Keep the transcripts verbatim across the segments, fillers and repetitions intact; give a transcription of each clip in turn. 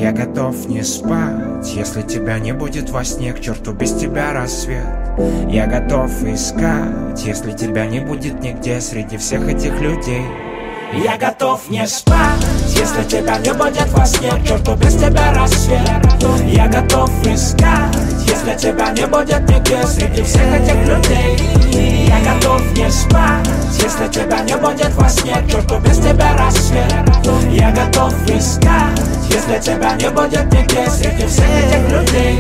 Я готов не спать, если тебя не будет во сне, к черту без тебя рассвет. Я готов искать, если тебя не будет нигде среди всех этих людей. Я готов не спать, если тебя не будет во сне, к черту без тебя рассвет. Я готов искать, если тебя не будет нигде среди всех этих людей. Я готов не спать, если тебя не будет во сне, к черту без тебя рассвет. Я готов искать, если тебя не будет нигде среди всех этих людей.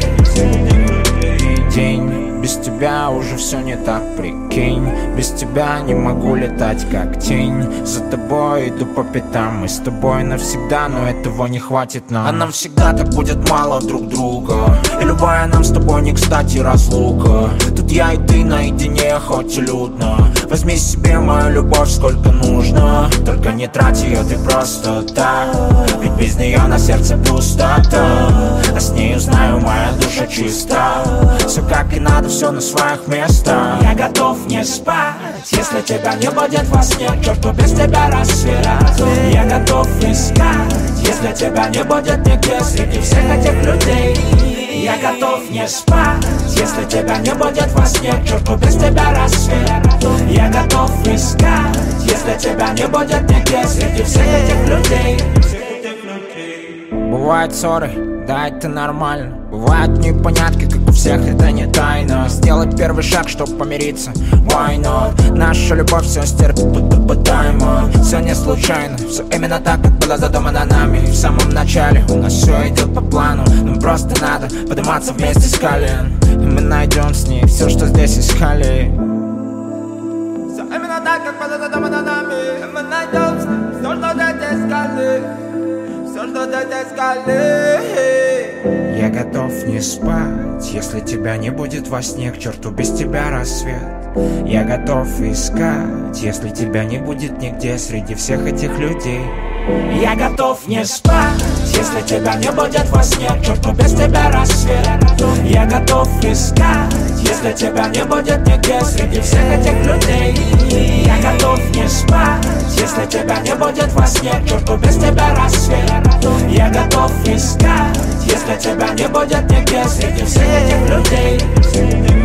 День, без тебя уже все не так, прикинь. Без тебя не могу летать как тень. За тобой иду по пятам, мы с тобой навсегда, но этого не хватит нам. А нам всегда так будет мало друг друга, и любая нам с тобой не кстати разлука. Тут я и ты наедине, хоть и людно. Возьми себе мою любовь сколько нужно, только не трать ее ты просто так, ведь без нее на сердце пустота. А с нею знаю, моя душа чиста. Все как и надо, все на своих местах. Я готов не спать, если тебя не будет во сне, к черту без тебя рассвет. Я готов искать, если тебя не будет нигде среди всех этих людей. Я готов не спать, если тебя не будет во сне, к черту без тебя рассвет. Я готов искать, если тебя не будет нигде среди всех этих людей. Бывают ссоры, да, это нормально. Бывают непонятки, как у всех, это не тайна. Сделать первый шаг, чтоб помириться, why not? Наша любовь все стерпит, будто пытаемо. Все не случайно, все именно так, как было задумано нами. В самом начале у нас все идет по плану. Нам просто надо подниматься вместе с колен, и мы найдем с ней все, что здесь искали. Все именно так, как было задумано нами. И мы найдем с ней все, что здесь искали. Все, что здесь искали. Я готов не спать, если тебя не будет во сне, к черту без тебя рассвет. Я готов искать, если тебя не будет нигде среди всех этих людей. Я готов не спать, если тебя не будет во сне, к черту без тебя рассвет. Я готов искать, если тебя не будет нигде среди всех этих людей. Я готов не спать, если тебя не будет во сне, к черту без тебя рассвет. Я готов искать, если тебя не будет нигде среди всех этих людей.